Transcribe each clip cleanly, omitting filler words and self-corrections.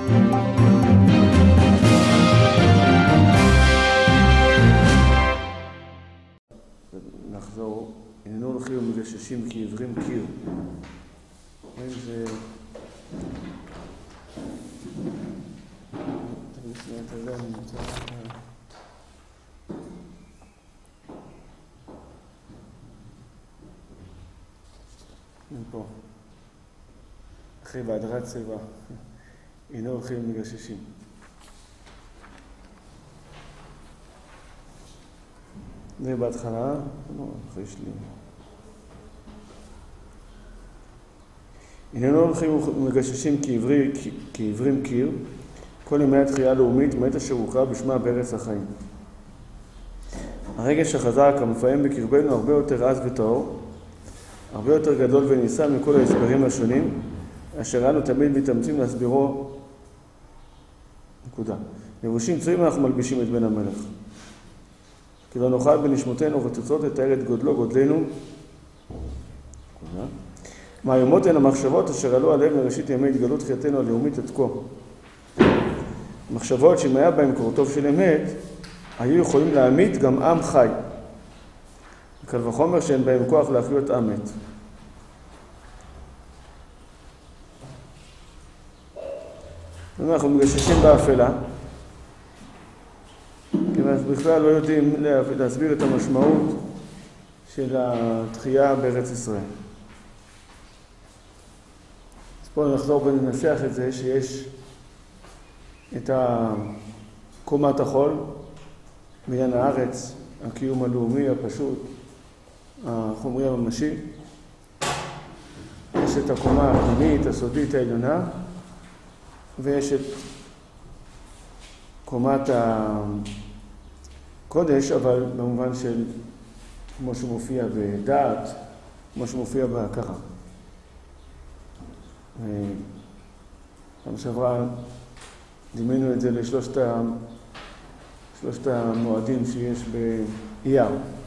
נחזור, איננו הולכים ומגששים כי עיוורים קיר. רואים זה... תגיד שנייה את הזה, אני נמצא... פה. אחרי בהדרת צבע. איננו הולכים ומגששים. זה בהתחלה, אחרי שלי. איננו הולכים ומגששים כעיוורים קיר, כל ימי התחייה הלאומית, מאת אשר הוקרא בשמה בארץ החיים. הרגש החזק המפעם בקרבנו הרבה יותר עז וטהור, הרבה יותר גדול וניסה מכל ההסברים השונים, אשר אנו תמיד מתאמצים להסבירו. נקודה. לבושים צבועים אנחנו מלבישים את בן המלך. כי לא נוכל בנשמותינו ובתוצאות לתאר את גודלנו. מהיומות הן המחשבות אשר עלו עליהם מראשית ימי התגלות חייתנו הלאומית עד כה. מחשבות שאם היה בהם קורטוב של אמת, היו יכולים להמית גם עם חי. קל וחומר שאין בהם כוח להחיות עם מת. אנחנו מגששים באפלה, כי אנחנו בכלל לא יודעים להסביר את המשמעות של התחייה בארץ ישראל. אז פה נחזור וננסח את זה שיש את קומת החול, בניין הארץ, הקיום הלאומי הפשוט, החומרי הממשי. יש את הקומה הפנימית, הסודית העליונה, ויש את קומת הקודש, אבל במובן של כמו שמופיע בדעת, כמו שמופיע בהכרה. פעם שעברה דימינו את זה לשלושת המועדים שיש באייר,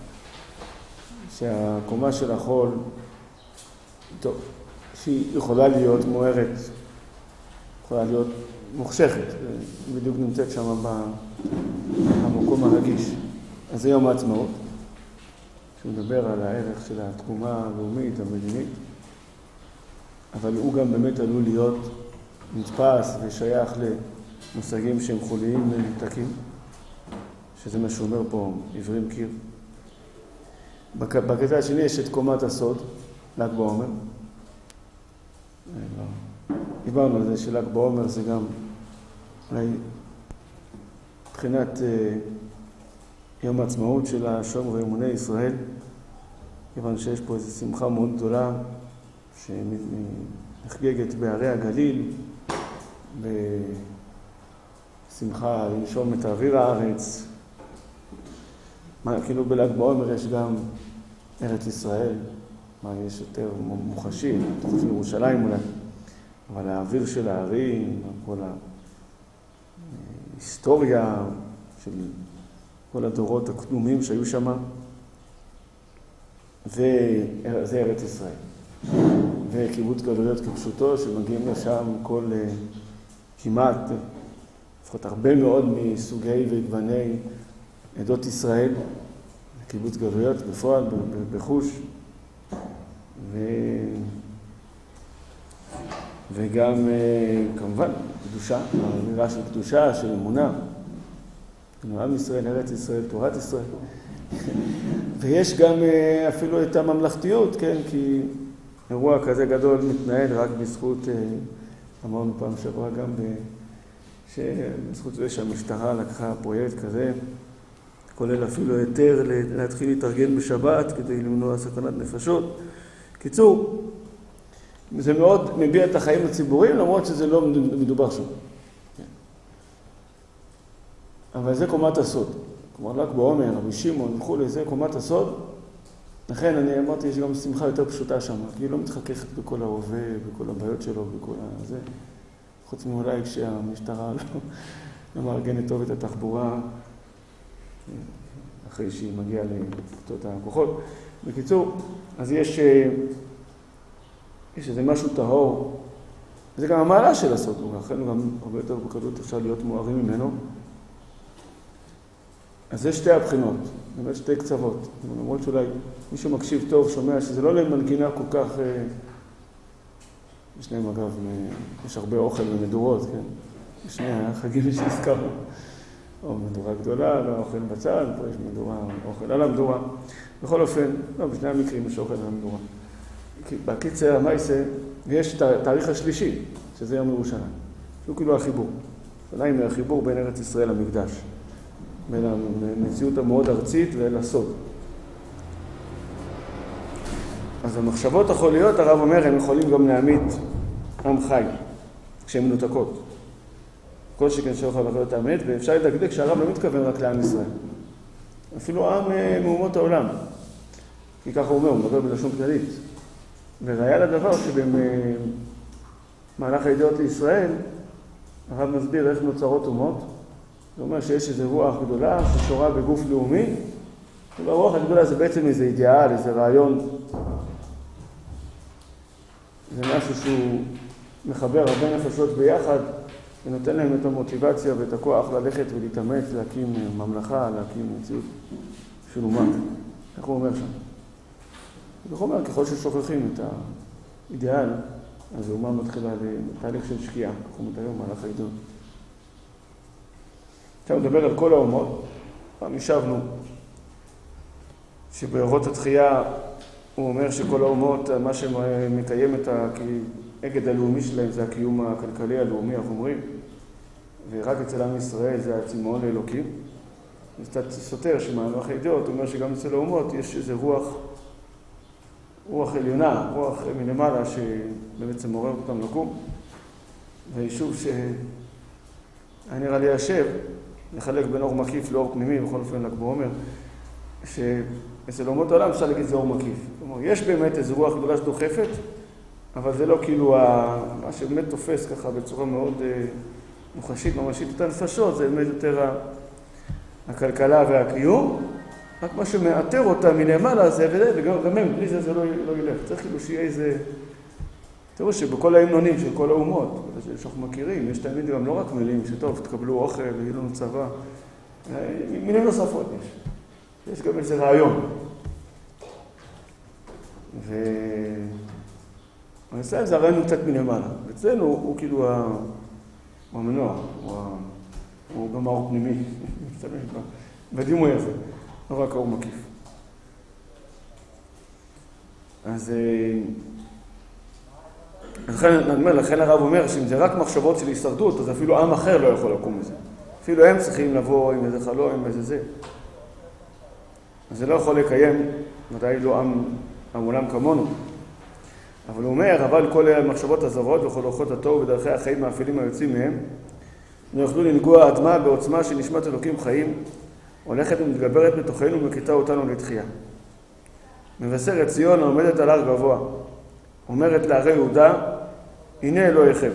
שהקומה של החול, טוב, שהיא יכולה להיות מוארת, יכולה להיות מוחשכת, בדיוק נמצאת שם במקום הרגיש. אז זה יום העצמאות, שמדבר על הערך של התקומה הלאומית, המדינית, אבל הוא גם באמת עלול להיות נתפס ושייך למושגים שהם חוליים ונתקים, שזה מה שאומר פה עיוורים קיר. בקטע השני יש את קומת הסוד, ל"ג בעומר. דיברנו על זה של"ג בעומר זה גם אולי מבחינת יום העצמאות של השומר ואמוני ישראל, כיוון שיש פה איזו שמחה מאוד גדולה שנחגגת בערי הגליל, בשמחה לנשום את האוויר הארץ. כאילו בל"ג בעומר יש גם ארץ ישראל, מה יש יותר מוחשי, תחוש ירושלים אולי, אבל האוויר של הערים, כל ההיסטוריה של כל הדורות הקדומים שהיו שם, וזה ארץ ישראל. וקיבוץ גלויות כפשוטו, שמגיעים לשם כל כמעט, לפחות הרבה מאוד מסוגי וגווני עדות ישראל, קיבוץ גלויות בפועל, בחוש, וגם כמובן קדושה, האמירה של קדושה, של אמונה, עם ישראל, ארץ ישראל, תורת ישראל. ויש גם אפילו את הממלכתיות, כן, כי אירוע כזה גדול מתנהל רק בזכות, אמרנו פעם שעברה גם בזכות זה שהמשטרה לקחה פרויקט כזה, כולל אפילו היתר להתחיל להתארגן בשבת כדי למנוע סכנת נפשות. קיצור, זה מאוד מביע את החיים הציבוריים, למרות שזה לא מדובר שם. אבל זה קומת הסוד. כלומר, ל"ג בעומר, רבי שמעון וכו', זה קומת הסוד. לכן אני אמרתי, יש גם שמחה יותר פשוטה שם, כי היא לא מתחככת בכל ההווה, בכל הבעיות שלו, בכל הזה. חוץ מאולי כשהמשטרה לא מארגנת טוב את התחבורה, אחרי שהיא מגיעה לקבוצות הכוחות. בקיצור, אז יש איזה משהו טהור זה גם המעלה של הסוד, ולכן גם הרבה יותר בקלות אפשר להיות מוארים ממנו. אז זה שתי הבחינות, באמת שתי קצוות. למרות שאולי מישהו מקשיב טוב, שומע שזה לא למנגינה כל כך... יש להם אגב, יש הרבה אוכל ומדורות, כן? בשני החגים שהזכרנו. או מדורה גדולה, לא אוכל בצד, פה יש מדורה, אוכל על המדורה. בכל אופן, לא, בשני המקרים יש אוכל על המדורה. בקיצר, המייסה, ויש את התאריך השלישי, שזה יום ירושלים. שהוא כאילו החיבור. עדיין החיבור בין ארץ ישראל למקדש. בין המציאות המאוד ארצית ולסוד. אז המחשבות החוליות, הרב אומר, הם יכולים גם להעמיד עם חי, כשהן מנותקות. כל שכן שיוכל לחיות האמת, ואפשר לדקדק שהרב לא מתכוון רק לעם ישראל. אפילו עם מאומות העולם. כי ככה הוא אומר, הוא מדבר בלשון כללית. וראיה לדבר שבמהלך הידיעות לישראל, הרב מסביר איך נוצרות אומות. זה אומר שיש איזו רוח גדולה ששורה בגוף לאומי, והרוח הגדולה זה בעצם איזה אידיאל, איזה רעיון. זה משהו שהוא מחבר הרבה נפשות ביחד, ונותן להם את המוטיבציה ואת הכוח ללכת ולהתאמץ, להקים ממלכה, להקים מציאות של אומה. איך הוא אומר שם? הוא אומר, ככל ששוכחים את האידיאל, אז האומה מתחילה לתהליך של שקיעה, כך הוא מתאר במהלך הידיעות. עכשיו נדבר על כל האומות. פעם ישבנו שבאורות התחייה הוא אומר שכל האומות, מה שמקיים את האגד הלאומי שלהם זה הקיום הכלכלי הלאומי, אנחנו אומרים, ורק אצל עם ישראל זה הצמאון לאלוקים. זה קצת סותר שמהלך הידיעות, הוא אומר שגם אצל האומות יש איזה רוח עליונה, רוח מלמעלה שבעצם מעורר אותם לקום. ויישוב שהיה נראה לי השב, לחלק בין אור מקיף לאור פנימי, בכל אופן ל"ג בעומר, שאצל אומות העולם אפשר להגיד זה אור מקיף. כלומר, יש באמת איזו רוח גדולה שדוחפת, אבל זה לא כאילו מה שבאמת תופס ככה בצורה מאוד מוחשית, ממשית את הנפשות, זה באמת יותר הכלכלה והקיום, רק מה שמאתר אותה מלמעלה זה וזה, וגם הם, בלי זה לא ילך. צריך כאילו שיהיה איזה... תראו שבכל ההמנונים של כל האומות, שאנחנו מכירים, יש תמיד גם לא רק מילים שטוב, תקבלו אוכל, ויהיה לנו צבא, מילים נוספות יש. יש גם איזה רעיון. ואצלנו זה הרעיון קצת מלמעלה. אצלנו הוא כאילו המנוע, הוא גם האור פנימי, בדימוי הזה, לא רק האור מקיף. אז לכן הרב אומר שאם זה רק מחשבות של הישרדות, אז אפילו עם אחר לא יכול לקום מזה. אפילו הם צריכים לבוא עם איזה חלום, עם איזה זה. אז זה לא יכול לקיים, ודאי לא עם עולם כמונו. אבל הוא אומר, אבל כל המחשבות הזרות וכל אורחות התוהו ודרכי החיים האפלים היוצאים מהם, לא יוכלו לנגוע אדמה בעוצמה של נשמת אלוקים חיים, הולכת ומתגברת בתוכנו ומקיטה אותנו לתחייה. מבשרת ציון העומדת על הר גבוה, אומרת להרי יהודה, הנה אלוהיכם.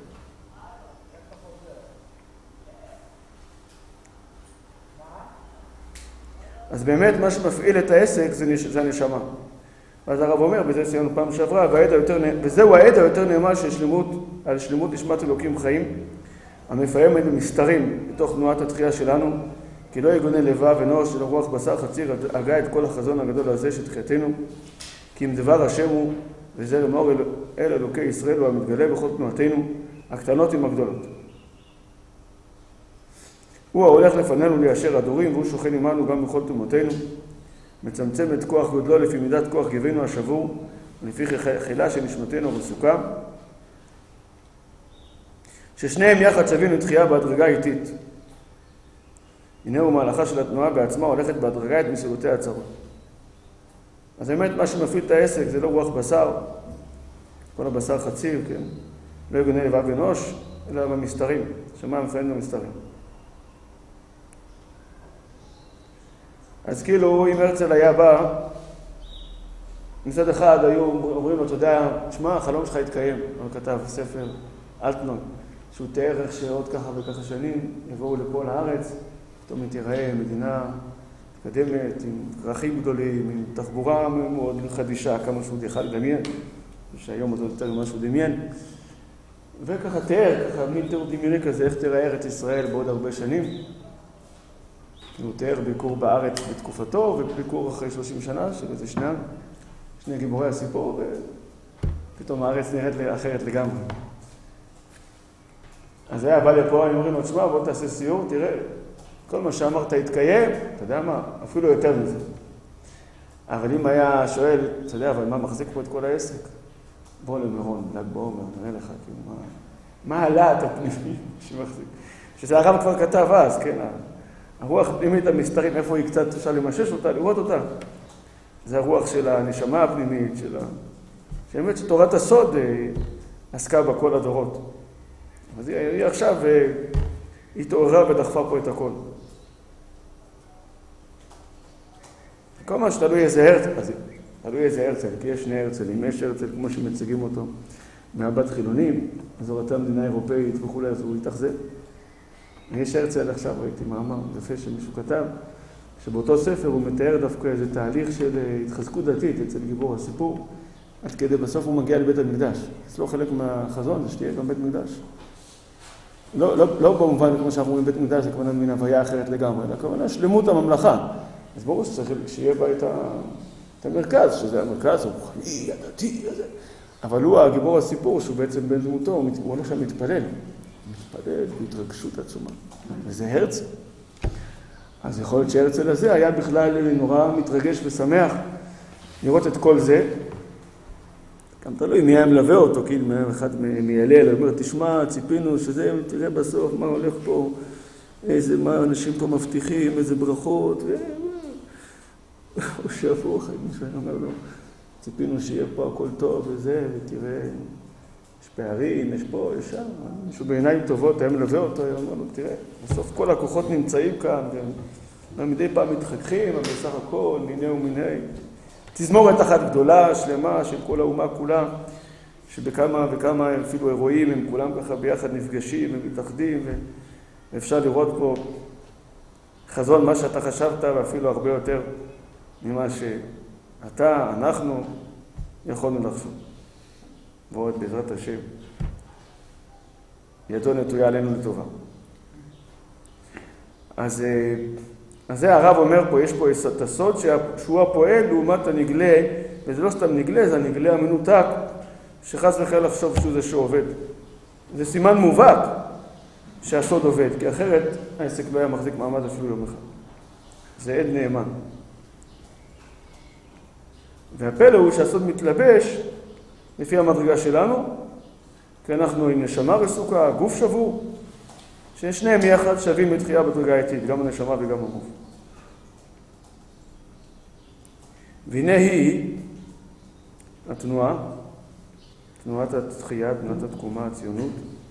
אז באמת מה שמפעיל את העסק זה הנשמה. ואז הרב אומר, בזה סיימנו פעם שעברה, וזהו העד היותר נאמן של שלמות נשמת אלוקים חיים, המפעמת במסתרים בתוך תנועת התחייה שלנו, כי לא יגונה לבב אנוש של רוח בשר חציר הגה את כל החזון הגדול הזה של תחייתנו, כי אם דבר השם הוא, וזה לאמור אל אלוקי ישראל הוא המתגלה בכל תנועתנו, הקטנות עם הגדולות. הוא ההולך לפנינו ליישר הדורים, והוא שוכן עמנו גם בכל תנועתנו, מצמצם את כוח גודלו לפי מידת כוח גבנו השבור, ולפי חילה של נשמתנו בסוכה, ששניהם יחד שווים לתחייה בהדרגה איטית. הנה הוא מהלכה של התנועה בעצמה הולכת בהדרגה את מסירותי הצרות. אז באמת מה שמפעיל את העסק זה לא רוח בשר, כל הבשר חציר, כן? לא יגונה לבב אנוש, אלא במסתרים, שמה מפעיל במסתרים. אז כאילו אם הרצל היה בא, מצד אחד היו אומרים לו, אתה יודע, שמע, החלום שלך התקיים, הוא כתב ספר אלטנוי, שהוא תיאר איך שעוד ככה וככה שנים יבואו לפה לארץ, פתאום תיראה מדינה מתקדמת, עם כרכים גדולים, עם תחבורה מאוד חדישה, כמה שהוא יכל לדמיין, שהיום עוד יותר ממה שהוא דמיין. וככה תיאר, ככה מין תיאור דמיוני כזה, איך תראה ארץ ישראל בעוד הרבה שנים. הוא תיאר ביקור בארץ בתקופתו, וביקור אחרי 30 שנה, של איזה שני גיבורי הסיפור, ופתאום הארץ נראית אחרת לגמרי. אז היה בא לפה, אני אומרים לו, תשמע, בוא תעשה סיור, תראה, כל מה שאמרת יתקיים, אתה יודע מה, אפילו יותר מזה. אבל אם היה שואל, אתה יודע, אבל מה מחזיק פה את כל העסק? בוא למירון, ל"ג בעומר, נראה לך, כאילו, מה הלהט הפנימי שמחזיק? שזה הרב כבר כתב אז, כן, הרוח הפנימית המסתרית, איפה היא קצת אפשר למשש אותה, לראות אותה. זה הרוח של הנשמה הפנימית, שבאמת שתורת הסוד עסקה בה כל הדורות. אז היא עכשיו התעוררה ודחפה פה את הכל. כל מה שתלוי איזה הרצל, אז תלוי איזה הרצל, כי יש שני הרצלים, יש הרצל כמו שמציגים אותו מהבת חילונים, אזורתה המדינה האירופאית וכולי, אז הוא יתאכזב. יש הרצל עכשיו, ראיתי מאמר יפה שמישהו כתב, שבאותו ספר הוא מתאר דווקא איזה תהליך של התחזקות דתית אצל גיבור הסיפור, עד כדי בסוף הוא מגיע לבית המקדש. אצלו חלק מהחזון זה שתהיה גם בית מקדש. לא במובן כמו שאנחנו רואים בית מקדש, זה כמובן מן הוויה אחרת לגמרי, אלא כמובן שלמות הממלכה. אז ברור שצריך שיהיה בה את המרכז, שזה המרכז הרוחני, הדתי, הזה. אבל הוא הגיבור הסיפור, שהוא בעצם בן דמותו, הוא הולך שם מתפלל. מתפלל בהתרגשות עצומה. וזה הרצל. אז יכול להיות שהרצל הזה היה בכלל נורא מתרגש ושמח לראות את כל זה. גם תלוי מי היה מלווה אותו, כאילו אחד מיילל, אומר, תשמע, ציפינו שזה, תראה בסוף מה הולך פה, מה אנשים פה מבטיחים, איזה ברכות, הוא שבוע אחרי מישהו אומר לו, ציפינו שיהיה פה הכל טוב וזה, ותראה, יש פערים, יש פה, יש שם, מישהו בעיניים טובות היה מלווה אותו, היה אומר לו, תראה, בסוף כל הכוחות נמצאים כאן, ומדי פעם מתחככים, אבל בסך הכל, מיני ומיני. תזמורת אחת גדולה, שלמה, של כל האומה כולה, שבכמה וכמה אפילו אירועים, הם כולם ככה ביחד נפגשים ומתאחדים, ואפשר לראות פה חזון מה שאתה חשבת, ואפילו הרבה יותר ממה שאתה, אנחנו, יכולנו לחשוב. ועוד בעזרת השם, ידו נטויה עלינו לטובה. אז זה הרב אומר פה, יש פה את הסוד שהוא הפועל לעומת הנגלה, וזה לא סתם נגלה, זה הנגלה המנותק, שחס וחלילה לחשוב שהוא זה שעובד. זה סימן מובהק שהסוד עובד, כי אחרת העסק לא היה מחזיק מעמד אפילו יום אחד. זה עד נאמן. והפלא הוא שהסוד מתלבש לפי המדרגה שלנו, כי אנחנו עם נשמה רסוקה, גוף שבור, ששניהם יחד שווים בתחייה בדרגה איטית, גם הנשמה וגם הגוף. והנה היא התנועה, תנועת התחייה, תנועת התקומה, הציונות.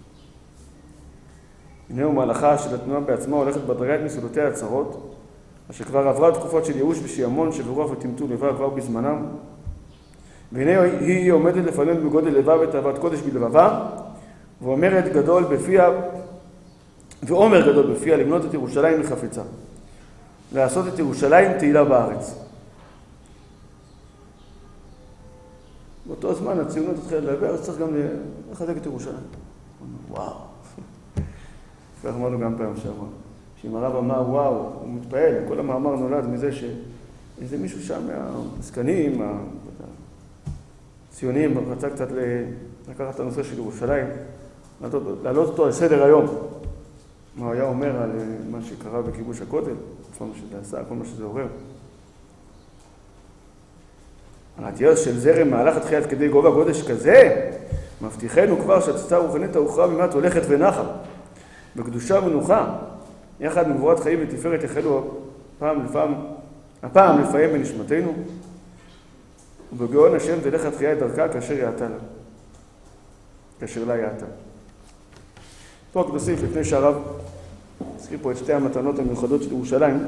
הנה הוא מהלכה של התנועה בעצמה הולכת בדרגה את מסודותיה הצרות, אשר כבר עברה תקופות של ייאוש ושימון שברוח וטמטום לבב כבר בזמנם. והנה היא עומדת לפנינו בגודל לבב ותאוות קודש בלבבה, ואומרת גדול בפיה, ואומר גדול בפיה למנות את ירושלים לחפצה, לעשות את ירושלים תהילה בארץ. באותו זמן הציונות התחילה לדבר, אז צריך גם לחזק את ירושלים. וואו. כך אמרנו גם פעם שעברה. שאם הרב אמר וואו, הוא מתפעל, כל המאמר נולד מזה שאיזה מישהו שם מהעסקנים, הציונים, רצה קצת לקחת את הנושא של ירושלים, להעלות אותו על סדר היום. מה הוא היה אומר על מה שקרה בכיבוש הכותל, כל מה שזה עשה, כל מה שזה עורר. על התיאר של זרם מהלך התחיית כדי גובה גודש כזה, מבטיחנו כבר שהתצאה הרוחנית ההוכרעה ממעט הולכת ונחה, בקדושה ומנוחה, יחד מגבורת חיים ותפארת יחלו הפעם לפעמים בנשמתנו, ובגאון השם תלך התחייה את דרכה כאשר יעתה לה, כאשר לה יעתה. פה רק נוסיף לפני שהרב הזכיר פה את שתי המתנות המיוחדות של ירושלים,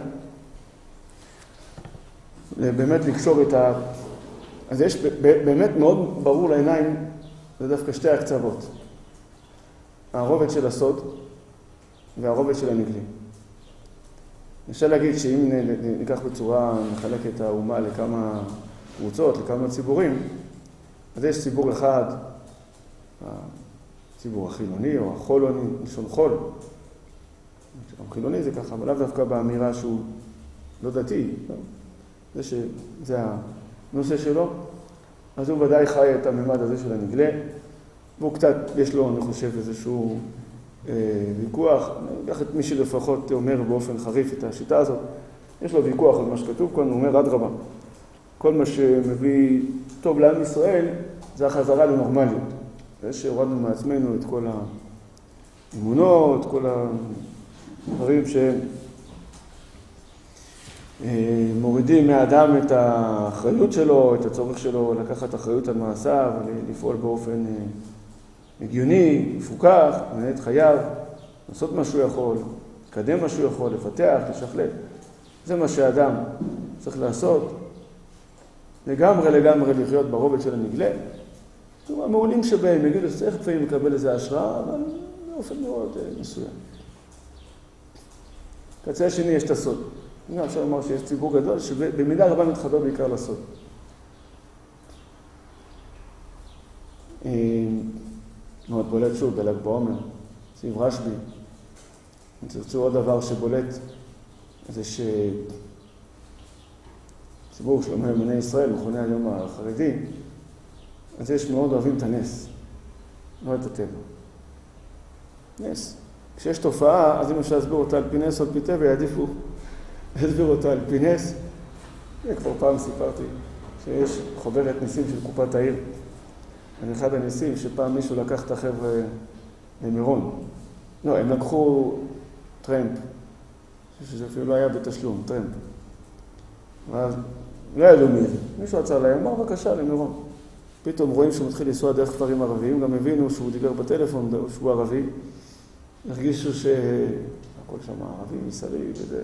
באמת לקשור את אז יש באמת מאוד ברור לעיניים, זה דווקא שתי הקצוות. הרובד של הסוד והרובד של הנגלה. אפשר להגיד שאם ניקח בצורה, נחלק את האומה לכמה קבוצות, לכמה ציבורים, אז יש ציבור אחד, הציבור החילוני או החולוני, לשון חול. גם חילוני זה ככה, אבל לאו דווקא באמירה שהוא לא דתי, לא? זה הנושא שלו. אז הוא ודאי חי את הממד הזה של הנגלה, והוא קצת, יש לו, אני חושב, איזשהו ויכוח, ניקח את מי שלפחות אומר באופן חריף את השיטה הזאת, יש לו ויכוח על מה שכתוב כאן, הוא אומר אדרבה. כל מה שמביא טוב לעם ישראל זה החזרה לנורמליות. זה שהורדנו מעצמנו את כל האמונות, כל הדברים שמורידים מהאדם את האחריות שלו, את הצורך שלו לקחת אחריות על מעשיו, לפעול באופן הגיוני, מפוקח, לנהל את חייו, לעשות מה שהוא יכול, לקדם מה שהוא יכול, לפתח, לשכלל. זה מה שהאדם צריך לעשות. לגמרי לחיות ברובד של הנגלה. המעולים שבהם יגידו שצריך לפעמים לקבל איזו השראה, אבל באופן מאוד מסוים. בקצה השני יש את הסוד. אפשר לומר שיש ציבור גדול שבמידה רבה מתחבר בעיקר לסוד. מאוד בולט שוב בל"ג בעומר, סביב רשב"י. אם תרצו עוד דבר שבולט, זה ציבור שלומי בני ישראל, מכונה היום החרדי, אז יש מאוד אוהבים את הנס, לא את הטבע. נס. כשיש תופעה, אז אם אפשר להסביר אותה על פי נס או על פי טבע, יעדיפו להסביר אותה על פי נס. כבר פעם סיפרתי שיש חוברת ניסים של קופת העיר. אני אחד הניסים שפעם מישהו לקח את החבר'ה למירון. לא, הם לקחו טרמפ, שזה אפילו לא היה בתשלום, טרמפ. ואז לא ידעו מי זה. מישהו עצר להם, אמר בבקשה למירון. פתאום רואים שהוא מתחיל לנסוע דרך כפרים ערביים, גם הבינו שהוא דיבר בטלפון, שהוא ערבי. הרגישו שהכל שם ערבי, מסביב וזה.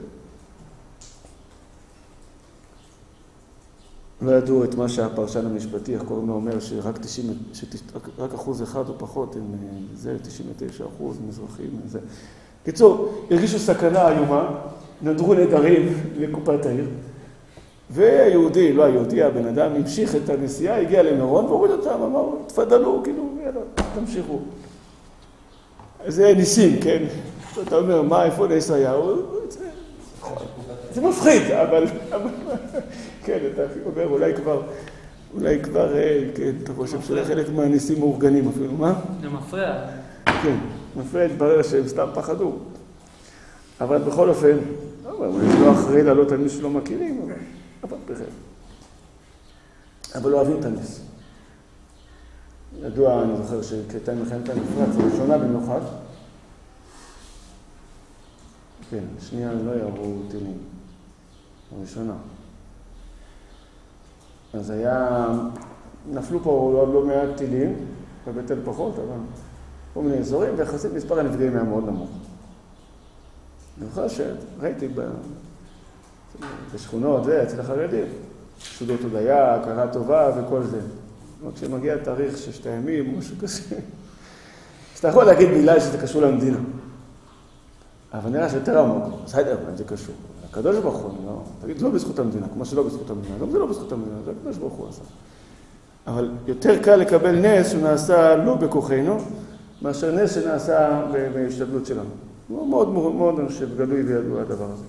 לא ידעו את מה שהפרשן המשפטי, איך קוראים לו, אומר שרק 1% או פחות, הם זה 99% מזרחים. זה. קיצור, הרגישו סכנה איומה, נדרו נדרים לקופת העיר, והיהודי, לא היהודי, הבן אדם, המשיך את הנסיעה, הגיע למירון והוריד אותם, אמר, תפדלו, כאילו, יאללה, תמשיכו. זה ניסים, כן? אתה אומר, מה, איפה נס היה? זה מפחיד, אבל כן, אתה אומר, אולי כבר, כן, אתה חושב שזה חלק מהניסים מאורגנים אפילו, מה? זה מפריע. כן, מפריע, התברר שהם סתם פחדו. אבל בכל אופן, לא אחראי לעלות על מי שלא מכירים, אבל בכלל. אבל לא אוהבים את הנס. ידוע, אני זוכר שהייתה מלחמת המפרץ, הראשונה במיוחד. כן, שנייה לא ירו טילים. הראשונה. אז נפלו פה לא מעט טילים, בבית אל פחות, אבל כל מיני אזורים, ויחסית מספר הנפגעים היה מאוד נמוך. אני זוכר שראיתי בשכונות, אצל החרדים, שודות הודיה, הכרה טובה וכל זה. כשמגיע תאריך 6 ימים, משהו כזה, אז אתה יכול להגיד מילה שזה קשור למדינה. אבל נראה שיותר עמוק, בסדר, זה קשור. הקדוש ברוך הוא, לא, תגיד, לא בזכות המדינה, כמו שלא בזכות המדינה, גם זה לא בזכות המדינה, זה הקדוש ברוך הוא עשה. אבל יותר קל לקבל נס שנעשה לא בכוחנו, מאשר נס שנעשה בהשתדלות שלנו. הוא מאוד מאוד, אני חושב, גלוי וידוע הדבר הזה.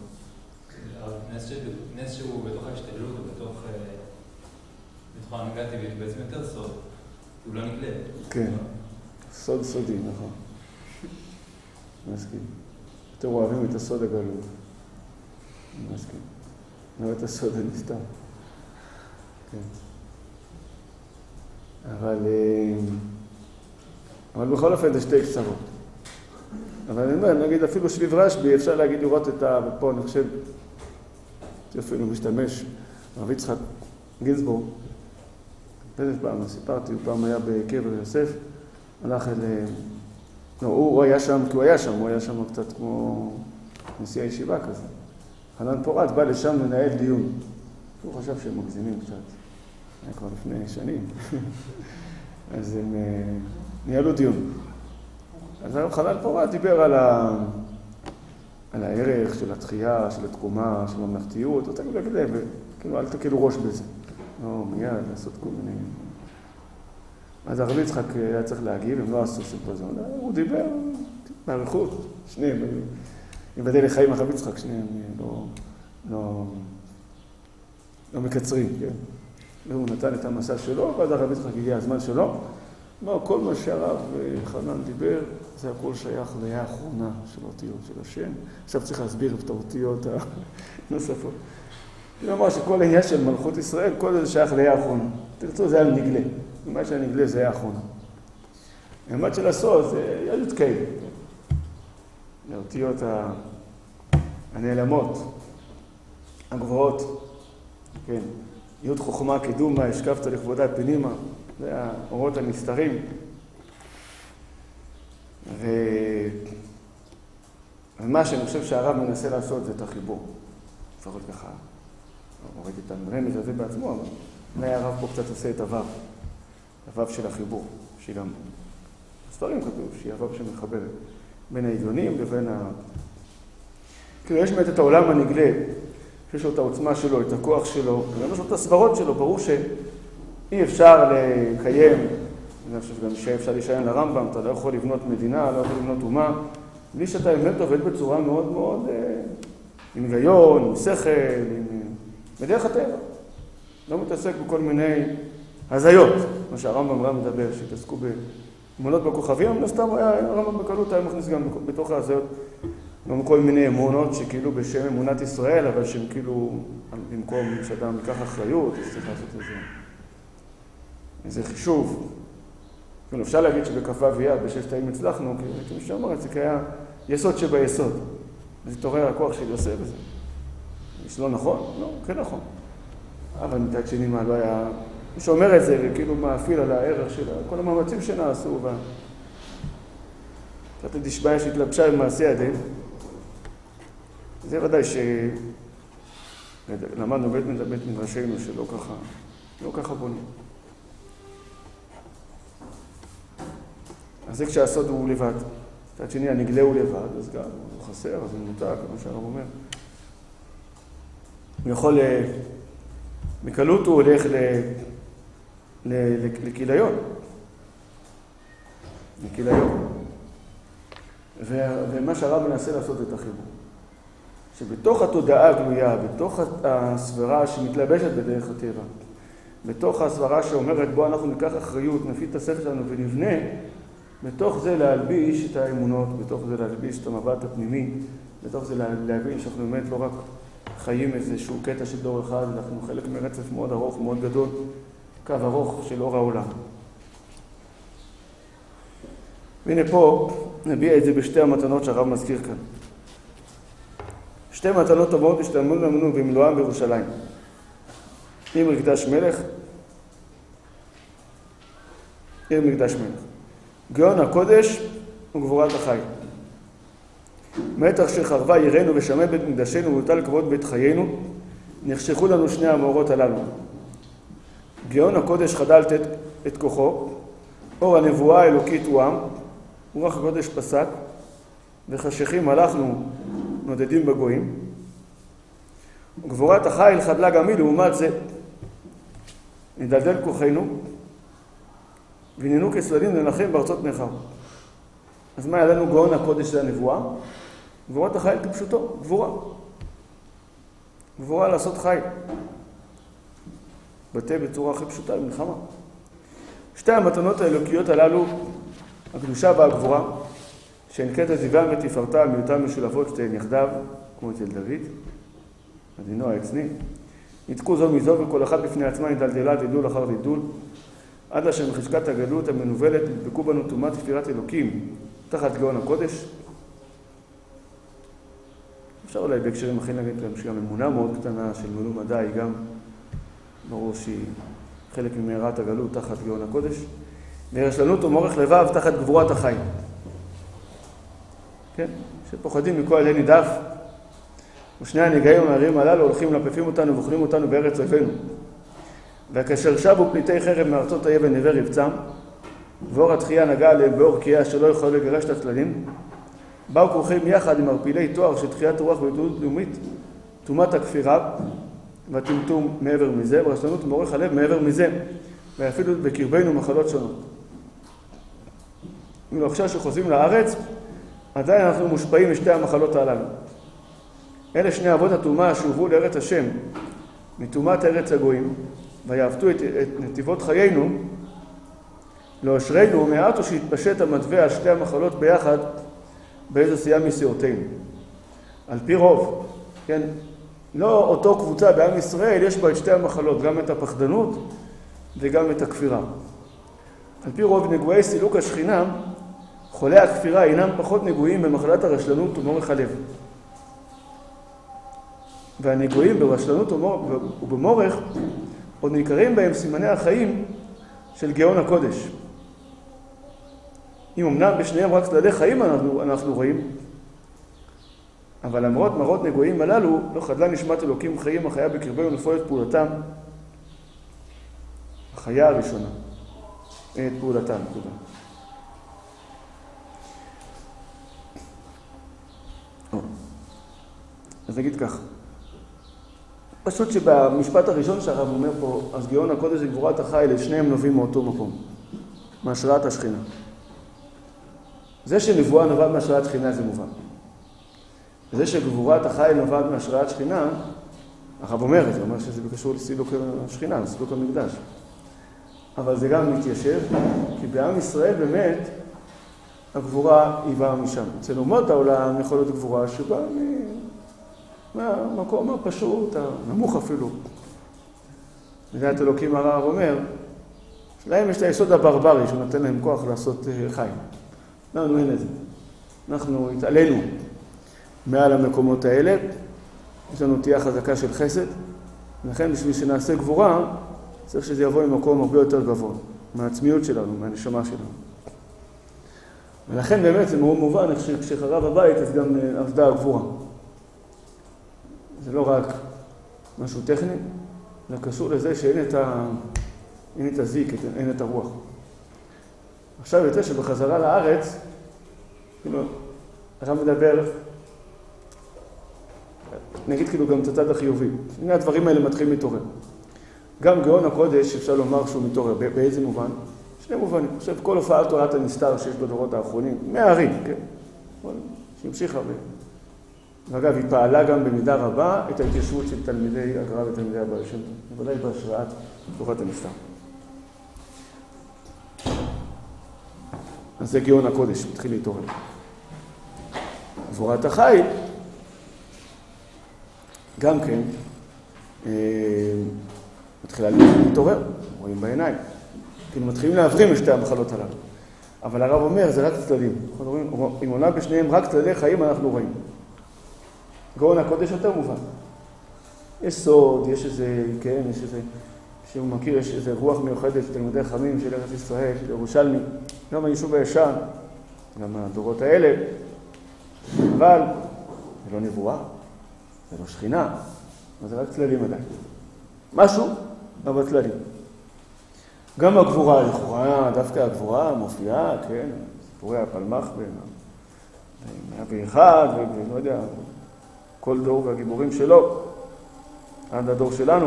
נס שהוא בתוך ההשתדלות ובתוך הנהגה טבעית, בעצם יותר סוד, הוא לא נגלה. כן, סוד סודי, נכון. מסכים. יותר אוהבים את הסוד הגלוי. מסכים. לא את הסוד הנסתר. כן. אבל בכל אופן זה שתי קצרות. אבל אני אומר, נגיד אפילו שביב רשב"י, אפשר להגיד לראות ופה אני חושב, אפילו משתמש, הרב יצחק גינזבורג, פזף פעם, סיפרתי, הוא פעם היה בקבר יוסף, הלך לא, הוא היה שם, כי הוא היה שם קצת כמו נשיא הישיבה כזה. חנן פורת בא לשם לנהל דיון. הוא חשב שהם מגזימים קצת. היה כבר לפני שנים. אז הם ניהלו דיון. אז חנן פורת דיבר על הערך של התחייה, של התקומה, של הממלכתיות. אתה כאילו להגיד להם, כאילו אל תקלו ראש בזה. לא, מיד לעשות כל מיני... אז הרב יצחק היה צריך להגיב, הם לא עשו סימפוזיון, הוא דיבר באריכות, שניהם, ייבדל לחיים הרב יצחק, שניהם לא מקצרים, כן? והוא נתן את המסע שלו, ואז הרב יצחק הגיע הזמן שלו. כל מה שהרב חנן דיבר, זה הכל שייך ליה האחרונה של האותיות של השם. עכשיו צריך להסביר את האותיות הנוספות. הוא אמר שכל העניין של מלכות ישראל, כל זה שייך ליה האחרונה. תרצו, זה היה נגלה. מה שהנגלה זה היה האחרונה. העמד של הסוד זה יהדות כאלה. האותיות הנעלמות, הגבוהות. כן, יוד חוכמה קדומה, השקפת לכבודה פנימה. זה האורות הנסתרים. ומה שאני חושב שהרב מנסה לעשות זה את החיבור. לפחות ככה, ראיתי את הרמז הזה בעצמו, אבל אולי הרב פה קצת עושה את הוו של החיבור, שגם בספרים כתוב, שהיא הוו שמחברת בין העליונים לבין כאילו יש באמת את העולם הנגלה, שיש לו את העוצמה שלו, את הכוח שלו, וגם יש לו את הסברות שלו, ברור שאי אפשר לקיים, אני חושב גם שאפשר להישען לרמב"ם, אתה לא יכול לבנות מדינה, לא יכול לבנות אומה, בלי שאתה באמת עובד בצורה מאוד מאוד עם היגיון, עם שכל, בדרך הטבע. לא מתעסק בכל מיני הזיות, מה שהרמב"ם רב מדבר, שהתעסקו באמונות בכוכבים, אבל סתם הרמב"ם בקלות היה מכניס גם בתוך ההזיות, גם כל מיני אמונות שכאילו בשם אמונת ישראל, אבל שהם כאילו, במקום שאדם ייקח אחריות, אז צריך לעשות איזה חישוב. כאילו אפשר להגיד שבכ"ו אייר, בששת הימים הצלחנו, כי הייתי מישהו אמר את זה, כי היה יסוד שבהיסוד. וזה תורר הכוח של יוסף בזה. זה לא נכון? לא, כן נכון. אבל מצד שני מה לא היה... מי שאומר את זה וכאילו מאפיל על הערך של כל המאמצים שנעשו קצת דשביה שהתלבשה במעשי ידיהם. זה ודאי למדנו בית מדרשנו שלא ככה בונים. אז זה כשהסוד הוא לבד. מצד שני הנגלה הוא לבד, אז גם הוא חסר, אז הוא מנותק, כמו שהרב אומר. הוא יכול, בקלות הוא הולך לכיליון. ומה שהרב מנסה לעשות את החיבור. שבתוך התודעה הגלויה, בתוך הסברה שמתלבשת בדרך הטבע, בתוך הסברה שאומרת בוא אנחנו ניקח אחריות, נפיץ את השכל שלנו ונבנה, בתוך זה להלביש את האמונות, בתוך זה להלביש את המבט הפנימי, בתוך זה להבין שאנחנו באמת לא רק חיים איזשהו קטע של דור אחד, אנחנו חלק מרצף מאוד ארוך, מאוד גדול, קו ארוך של אור העולם. והנה פה נביע את זה בשתי המתנות שהרב מזכיר כאן. שתי מתנות טובות השתלמו לנו במלואם בירושלים. עיר מקדש מלך, גאון הקודש וגבורת החי. מעת אשר חרבה עירנו ושמע בית מקדשנו והוטל כבוד בית חיינו, נחשכו לנו שני המאורות הללו. גאון הקודש חדל את כוחו, אור הנבואה האלוקית הועם, רוח הקודש פסק, וחשכים הלכנו נודדים בגויים. וגבורת החיל חדלה גם היא לעומת זה. נדלדל כוחנו, והננו כסללים לנחם בארצות נכר. אז מה היה לנו גאון הקודש זה הנבואה? גבורת החיל כפשוטו, גבורה. גבורה לעשות חיל. בטא בצורה הכי פשוטה, מלחמה. שתי המתנות האלוקיות הללו, הקדושה והגבורה, שהנקט הזיוון ותפארתה מיעוטן משולבות שתיהן יחדיו, כמו אצל דוד, עדינו העצני, ניתקו זו מזו וכל אחת בפני עצמה נדלדלה דלדול אחר דלדול, עד אשר מחשקת הגלות המנובלת נדבקו בנו תומת תפירת אלוקים תחת גאון הקודש. אפשר אולי בהקשרים אחרים להגיד להם שגם אמונה מאוד קטנה של מלוא מדע היא גם ברור שהיא חלק ממארת הגלות תחת גאון הקודש, ורשלנות ומורך לבב תחת גבורת החיים. כן, שפוחדים מכל עלי נידף, ושני הנגעים המהרים הללו הולכים לפפים אותנו ואוכלים אותנו בארץ אויבינו. וכאשר שבו פליטי חרב מארצות האי ונבר יבצם, ואור התחייה נגע עליהם באור קייה שלא יכול לגרש את הצללים, באו כרוכים יחד עם ערפילי תואר של תחיית רוח ועדות לאומית, תומת הכפירה והטמטום מעבר מזה, ורשלנות ומורך הלב מעבר מזה, ואפילו בקרבנו מחלות שונות. ואילו עכשיו שחוזרים לארץ, עדיין אנחנו מושפעים משתי המחלות הללו. אלה שני אבות הטומאה שהובאו לארץ השם, מטומאת ארץ הגויים, ויעבטו את נתיבות חיינו, לא אשרינו, מעטו שהתפשט המטבע על שתי המחלות ביחד, באיזו סיעה מסיעותינו. על פי רוב, כן, לא אותו קבוצה בעם ישראל, יש בה את שתי המחלות, גם את הפחדנות וגם את הכפירה. על פי רוב נגועי סילוק השכינה, חולי הכפירה אינם פחות נגועים במחלת הרשלנות ומורך הלב. והנגועים ברשלנות ובמורך עוד ניכרים בהם סימני החיים של גאון הקודש. אם אמנם בשניהם רק צדדי חיים אנחנו רואים, אבל למרות מראות נגועים הללו, לא חדלה נשמת אלוקים חיים החיה בקרבנו לפעול את פעולתם. החיה הראשונה, את פעולתם, תודה. אז נגיד כך, פשוט שבמשפט הראשון שהרב אומר פה, אז גאון הקודש וגבורת החיל, שניהם נובעים מאותו מקום, מהשראת השכינה. זה שנבואה נובעת מהשראת שכינה זה מובן. וזה שגבורת החיל נובעת מהשראת שכינה, הרב אומר את זה, אומר שזה קשור לסילוק השכינה, לסילוק המקדש. אבל זה גם מתיישב, כי בעם ישראל באמת הגבורה היא באה משם. אצל אומות העולם יכול להיות גבורה שבאה מהמקום הפשוט, הנמוך אפילו. מדינת אלוקים הרב אומר, שלהם יש את היסוד הברברי שנותן להם כוח לעשות חיים. לנו אין את זה. אנחנו התעלינו מעל המקומות האלה, יש לנו תהיה חזקה של חסד, ולכן בשביל שנעשה גבורה, צריך שזה יבוא ממקום הרבה יותר גבוה, מהעצמיות שלנו, מהנשמה שלנו. ולכן באמת זה מאוד מובן, כשחרב הבית אז גם עבדה הגבורה. זה לא רק משהו טכני, זה קשור לזה שאין את הזיק, אין את הרוח. עכשיו יוצא שבחזרה לארץ, הרב מדבר, נגיד כאילו גם את הצד החיובי. הנה הדברים האלה מתחילים להתעורר. גם גאון הקודש אפשר לומר שהוא מתעורר. באיזה מובן? שני מובנים. אני חושב כל הופעת תורת הנסתר שיש בדורות האחרונים, מהערים, כן? שהמשיכה ואגב, היא פעלה גם במידה רבה את ההתיישבות של תלמידי הגר"א ותלמידי הבעל שם טוב, בוודאי בהשראת תורת הנסתר. אז זה גאון הקודש, מתחיל להתעורר. גבורת החיל, גם כן, מתחילה להתעורר, רואים בעיניים. כאילו מתחילים להבריא משתי המחלות הללו. אבל הרב אומר, זה רק צדדים. אם עונה בשניהם רק צדדי חיים, אנחנו רואים. גאון הקודש יותר מובן. יש סוד, יש איזה, כן, יש איזה, שהוא מכיר, יש איזה רוח מיוחדת של תלמידי חכמים של ארץ ישראל, של ירושלמי, גם היישוב הישן, גם הדורות האלה, אבל זה לא נבואה, זה לא שכינה, אבל זה רק צללים עדיין. משהו, אבל צללים. גם הגבורה, לכאורה, דווקא הגבורה מופיעה, כן, סיפורי הפלמ"ח ב-101, ולא יודע, כל דור והגיבורים שלו, עד הדור שלנו.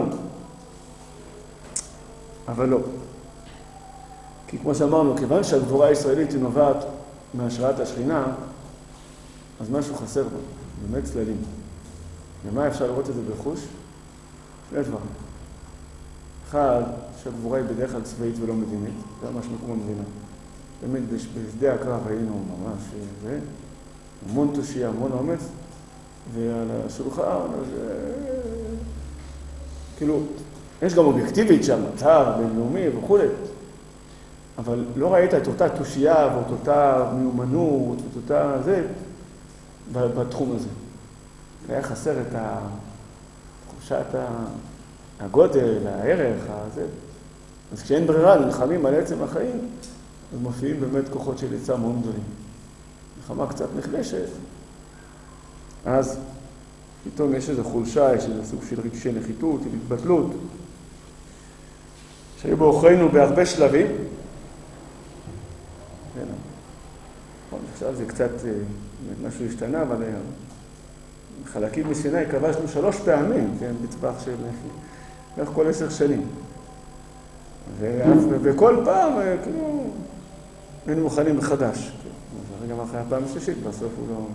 אבל לא. כי כמו שאמרנו, כיוון שהגבורה הישראלית היא נובעת מהשראת השכינה, אז משהו חסר בו, באמת צללים. ומה אפשר לראות את זה בחוש? שני דברים. אחד, שהגבורה היא בדרך כלל צבאית ולא מדינית, זה ממש מקום המדינה. באמת בשדה הקרב היינו ממש זה, המון תושייה, המון אומץ, ועל השולחן, כאילו, יש גם אובייקטיבית שם, מצב, בינלאומי וכו'. אבל לא ראית את אותה תושייה ואת אותה מיומנות ואת אותה זה בתחום הזה. היה חסר את תחושת הגודל, הערך, הזה. אז כשאין ברירה, נלחמים על עצם החיים, אז מופיעים באמת כוחות של יצא מאוד גדולים. מלחמה קצת נחלשת, אז פתאום יש איזו חולשה, יש איזה סוג של רגשי נחיתות, של התבטלות, שהיו בעוכרינו בהרבה שלבים. עכשיו זה קצת, משהו השתנה, אבל חלקים מסיני כבשנו 3 פעמים, כן, בטווח של בערך כל 10 שנים. וכל פעם, כאילו, היינו מוכנים מחדש. רגע אחרי הפעם השלישית, בסוף הוא לא...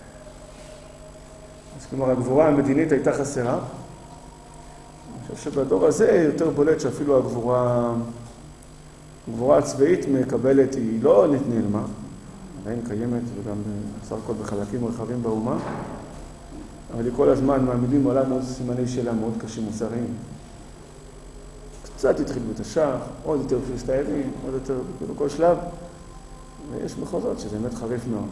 אז כלומר, הגבורה המדינית הייתה חסרה. אני חושב שבדור הזה יותר בולט שאפילו הגבורה הצבאית מקבלת, היא לא נעלמה, עדיין קיימת וגם בסך הכל בחלקים רחבים באומה, אבל היא כל הזמן מעמידים עולם מאוד סימני שאלה מאוד קשים מוסריים. קצת התחיל בתש"ח, עוד יותר פלסטיינים, עוד יותר בכל שלב, ויש מחוזות שזה באמת חריף מאוד.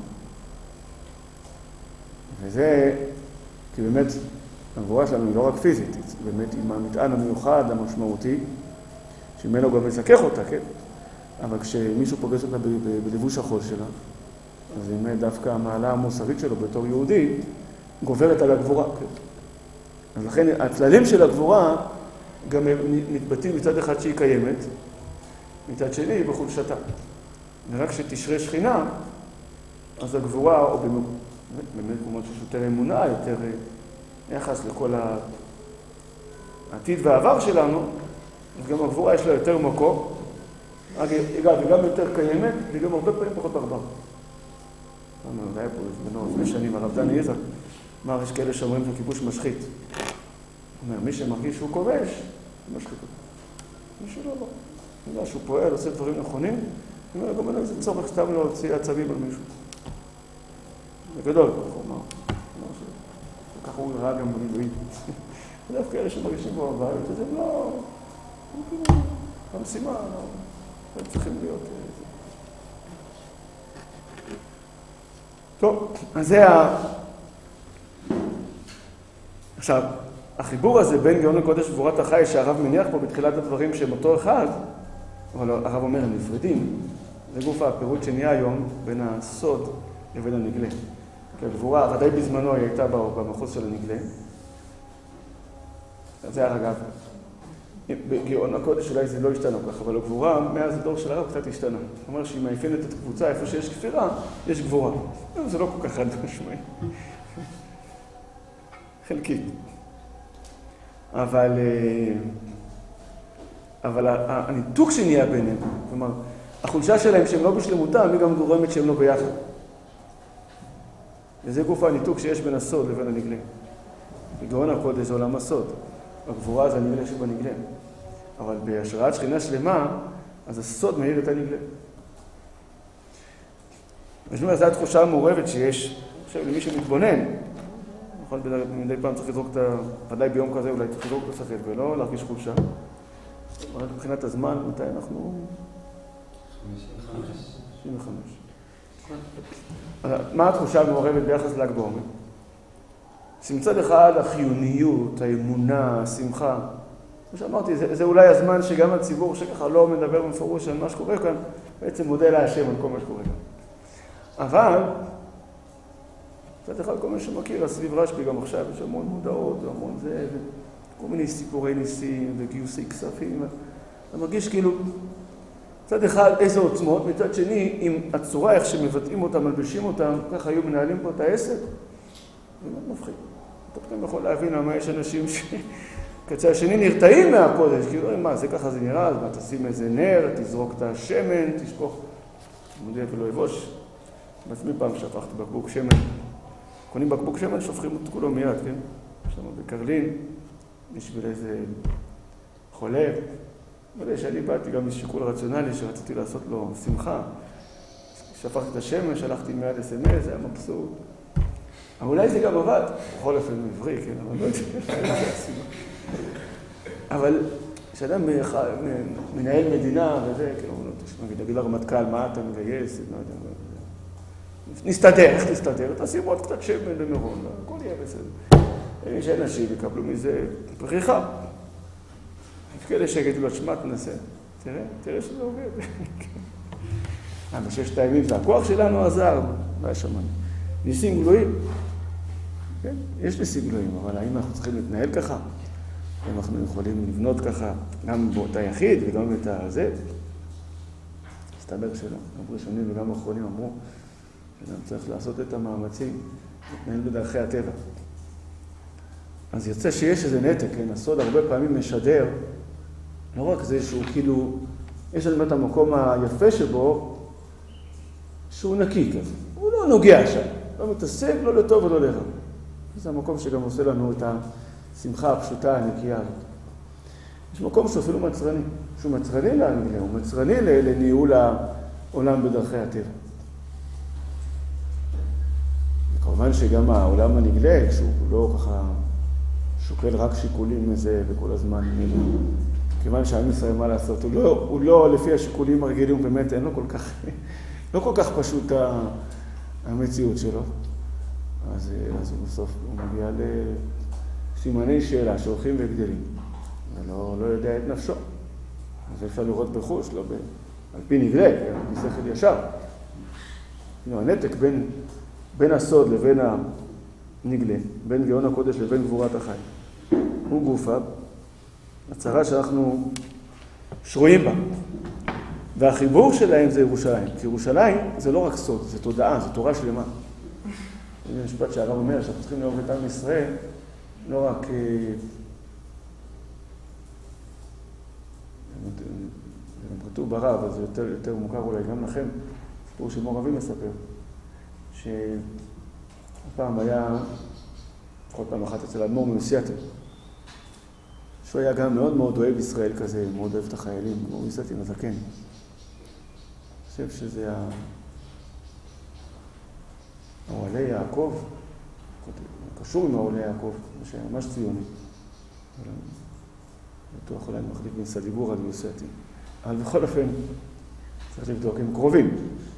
וזה, כי באמת הגבורה שלנו היא לא רק פיזית, היא באמת עם המטען המיוחד, המשמעותי, שממנו גם מסכך אותה, כן? אבל כשמישהו פוגש אותה בלבוש החול שלה, אז באמת דווקא המעלה המוסרית שלו בתור יהודי גוברת על הגבורה, כן? אז לכן הצללים של הגבורה גם מתבטאים מצד אחד שהיא קיימת, מצד שני היא בחולשתה. ורק שתשרה שכינה, אז הגבורה, או באמת כמו שיש יותר אמונה, יותר יחס לכל העתיד והעבר שלנו, אז גם הגבורה יש לה יותר מקום, אגב, היא גם יותר קיימת, והיא גם הרבה פעמים פחות ברבר. זה היה פה בזמנו, לפני שנים, הרב דני עזרא, אמר, יש כאלה שאומרים שכיבוש משחית. הוא אומר, מי שמרגיש שהוא כובש, הוא משחית אותו. מי שלא, לא. הוא יודע שהוא פועל, עושה דברים נכונים, הוא אומר, גם אין איזה צורך סתם להוציא עצבים על מישהו. זה גדול, הוא אמר. ככה הוא ראה גם במילואים. ודווקא כאלה שמרגישים בו הבית, אז הם לא... המשימה, הם צריכים להיות... טוב, אז זה עכשיו, החיבור הזה בין גאון לקודש וגבורת החי שהרב מניח פה בתחילת הדברים שהם אותו אחד, אבל הרב אומר, הם נפרדים, זה גוף הפירוט שנהיה היום בין הסוד לבין הנגלה. כי הגבורה, ודאי בזמנו היא הייתה במחוז של הנגלה. אז זה אגב, בגאון הקודש אולי זה לא השתנה כך, אבל הגבורה, מאז הדור של הרב קצת השתנה. זאת אומרת שהיא מאפיינת את הקבוצה, איפה שיש כפירה, יש גבורה. זה לא כל כך חד משמעי. חלקית. אבל הניתוק שנהיה ביניהם, כלומר, החולשה שלהם שהם לא בשלמותם, היא גם גורמת שהם לא ביחד. וזה גוף הניתוק שיש בין הסוד לבין הנגלה. בגאון הקודש זה עולם הסוד. הגבורה זה הנגלה שבנגלה. אבל בהשראת שכינה שלמה, אז הסוד מאיר את הנגלה. ושמונה, זו התחושה המעורבת שיש, עכשיו, למי שמתבונן, נכון, מדי פעם צריך לזרוק את ודאי ביום כזה אולי צריך לזרוק את השכל ולא להרגיש חולשה. רק מבחינת הזמן, מתי אנחנו... 55. מה התחושה המעורבת ביחס ל"ג בעומר? שמצד אחד החיוניות, האמונה, השמחה, כמו שאמרתי, זה אולי הזמן שגם הציבור שככה לא מדבר במפורש על מה שקורה כאן, בעצם מודה להשם על כל מה שקורה כאן. אבל, מצד אחד כל מי שמכיר, הסביב רשב"י גם עכשיו, יש המון מודעות, המון זה, כל מיני סיפורי ניסים וגיוסי כספים. אתה מרגיש כאילו, מצד אחד איזה עוצמות, מצד שני, עם הצורה איך שמבטאים אותם, מלבשים אותם, ככה היו מנהלים פה את העסק, זה מאוד מפחיד. אתה פתאום יכול להבין למה יש אנשים שקצה השני נרתעים מהקודש, כאילו, מה, זה ככה זה נראה, אז מה, תשים איזה נר, תזרוק את השמן, תשפוך, מודה ולא יבוש. בעצמי פעם שפכתי בקבוק שמן. קונים בקבוק שמן, שופכים את כולו מיד, כן? יש לנו בקרלין, בשביל איזה חולה. אבל שאני באתי גם משיקול רציונלי שרציתי לעשות לו שמחה. שפכתי את השמן, שלחתי מיד SMS, זה היה מבסוט. אבל אולי זה גם עבד. בכל אופן עברי, כן? אבל לא יודע, אבל כשאדם מנהל מדינה וזה, כאילו, נגיד לרמטכ"ל, מה אתה מגייס? לא יודע, נסתדר, איך נסתדר? תשימו עוד קצת שמן במירון, הכל יהיה בסדר. יש אנשים יקבלו מזה פריחה. יש כאלה שיגידו לו, שמע, תנסה. תראה שזה עובד. בששת הימים זה הכוח שלנו עזר, לא היה שמענו. ניסים גלויים. כן, יש ניסים גלויים, אבל האם אנחנו צריכים להתנהל ככה? האם אנחנו יכולים לבנות ככה גם באותה יחיד וגם את הזה? הסתבר שלא. גם ראשונים וגם אחרונים אמרו שאדם צריך לעשות את המאמצים, להתנהל בדרכי הטבע. אז יוצא שיש איזה נתק, כן? הסוד הרבה פעמים משדר, לא רק זה שהוא כאילו, יש לנו את המקום היפה שבו, שהוא נקי כזה. הוא לא נוגע שם, לא מתעסק, לא לטוב ולא לרע. זה המקום שגם עושה לנו את השמחה הפשוטה, הנקייה הזאת. יש מקום שהוא אפילו מצרני, שהוא מצרני לאנגליה, הוא מצרני לניהול העולם בדרכי הטבע. כמובן שגם העולם הנגלה, שהוא לא ככה שוקל רק שיקולים מזה וכל הזמן נגלה. כיוון שעם ישראל מה לעשות, הוא לא לפי השיקולים הרגילים, באמת אין לו לא כל כך פשוט המציאות שלו. אז הוא בסוף הוא מגיע לסימני שאלה שהולכים וגדלים. ולא יודע את נפשו. אז אפשר לראות בחוש, לא על פי נגלה, בשכל ישר. הנתק בין הסוד לבין הנגלה, בין גאון הקודש לבין גבורת החי. הוא גופה, הצרה שאנחנו שרויים בה. והחיבור שלהם זה ירושלים. כי ירושלים זה לא רק סוד, זה תודעה, זה תורה שלמה. זה משפט שהרב אומר, שאנחנו צריכים לאהוב את עם ישראל, לא רק... זה גם כתוב ברב, אז זה יותר מוכר אולי גם לכם, סיפור שמור אבי מספר, שפעם היה, לפחות פעם אחת אצל אדמו"ר מסיאטר, שהוא היה גם מאוד מאוד אוהב ישראל כזה, מאוד אוהב את החיילים, אדמו"ר מסיאטר הזקן. אני חושב שזה האוהלי יעקב, קשור עם האוהלי יעקב, זה שהיה ממש ציוני. בטוח אולי מחליף בין סדיגור עד יוסטים. אבל בכל אופן, צריך לבדוק, הם קרובים.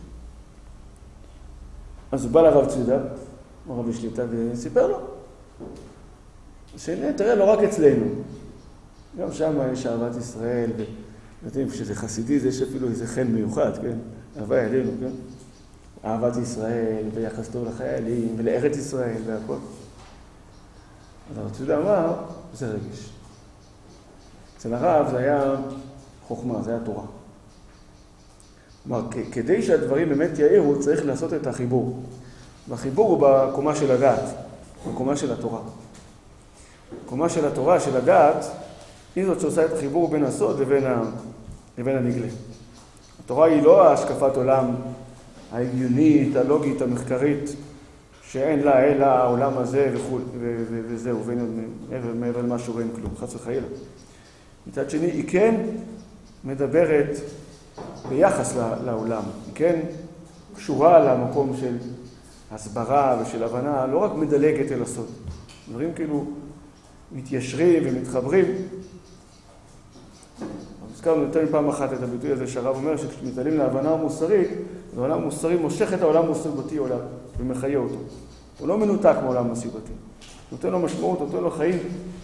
אז הוא בא לרב צידה, הרב השליטה, וסיפר לו. שהנה, תראה, לא רק אצלנו. גם שם יש אהבת ישראל, ואתם, כשזה חסידי, יש אפילו איזה חן מיוחד, כן? אהבה אלינו, כן? אהבת ישראל, ויחס טוב לחיילים, ולארץ ישראל, והכל. אז הרב צידה אמר, זה רגיש. אצל הרב זה היה חוכמה, זה היה תורה. כלומר, כדי שהדברים באמת יאירו, צריך לעשות את החיבור. והחיבור הוא בקומה של הדעת, בקומה של התורה. בקומה של התורה, של הדעת, היא זאת שעושה את החיבור בין הסוד לבין הנגלה. התורה היא לא השקפת עולם ההגיונית, הלוגית, המחקרית, שאין לה אלא העולם הזה וזהו, מעבר למה שרואים כלום, חס וחלילה. מצד שני, היא כן מדברת ביחס לעולם. היא כן קשורה למקום של הסברה ושל הבנה, לא רק מדלגת אל הסוד. דברים כאילו מתיישרים ומתחברים. הזכרנו יותר פעם אחת את הביטוי הזה שהרב אומר שכשמתעלים להבנה המוסרית, העולם המוסרי מושך את העולם המסיבתי ומחיה אותו. הוא לא מנותק מהעולם המסיבתי. נותן לו משמעות, נותן לו חיים.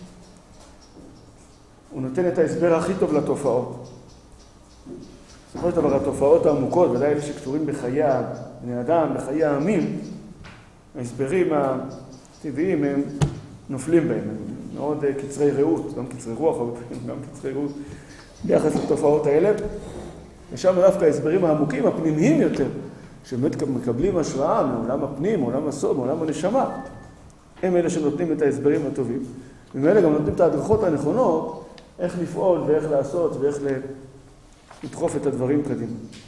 הוא נותן את ההסבר הכי טוב לתופעות. בסופו של דבר, התופעות העמוקות, ודאי אלה שקשורים בחיי בני אדם, בחיי העמים, ההסברים הטבעיים הם נופלים בהם, הם מאוד קצרי ראות, גם קצרי רוח, גם קצרי ראות, ביחס לתופעות האלה. ושם דווקא ההסברים העמוקים, הפנימיים יותר, שבאמת מקבלים השראה מעולם הפנים, מעולם הסוד, מעולם הנשמה, הם אלה שנותנים את ההסברים הטובים. ומאלה גם נותנים את ההדרכות הנכונות, איך לפעול ואיך לעשות ואיך לדחוף את הדברים קדימה.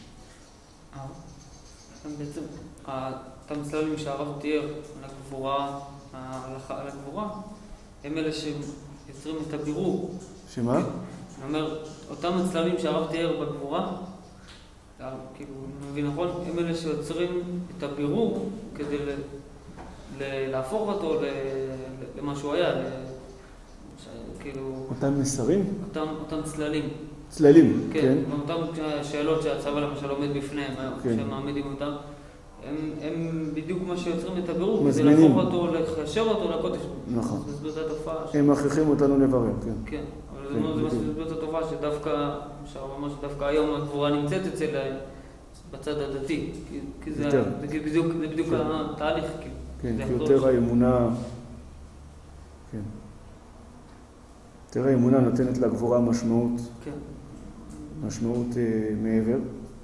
בעצם, אותם צללים שהרב תיאר על הגבורה, הם אלה שיוצרים את הבירור. שמה? אני אומר, אותם הצללים שהרב תיאר בגבורה, כאילו, אני מבין נכון, הם אלה שיוצרים את הבירור כדי להפוך אותו למה שהוא היה, כאילו... אותם מסרים? אותם צללים. צללים, כן. אותם שאלות שהצבא למשל עומד בפניהם, שהם מעמידים אותם, הם בדיוק מה שיוצרים את הבירור, כדי להפוך אותו, לחשר אותו לקודש. נכון. זה את התופעה. הם מכריחים אותנו לברר, כן. כן, אבל זה מסביר את התופעה שדווקא, אפשר לומר שדווקא היום הגבורה נמצאת בצד הדתי, כי זה בדיוק התהליך. כן, כי יותר האמונה, כן. יותר האמונה נותנת לגבורה משמעות, משמעות מעבר.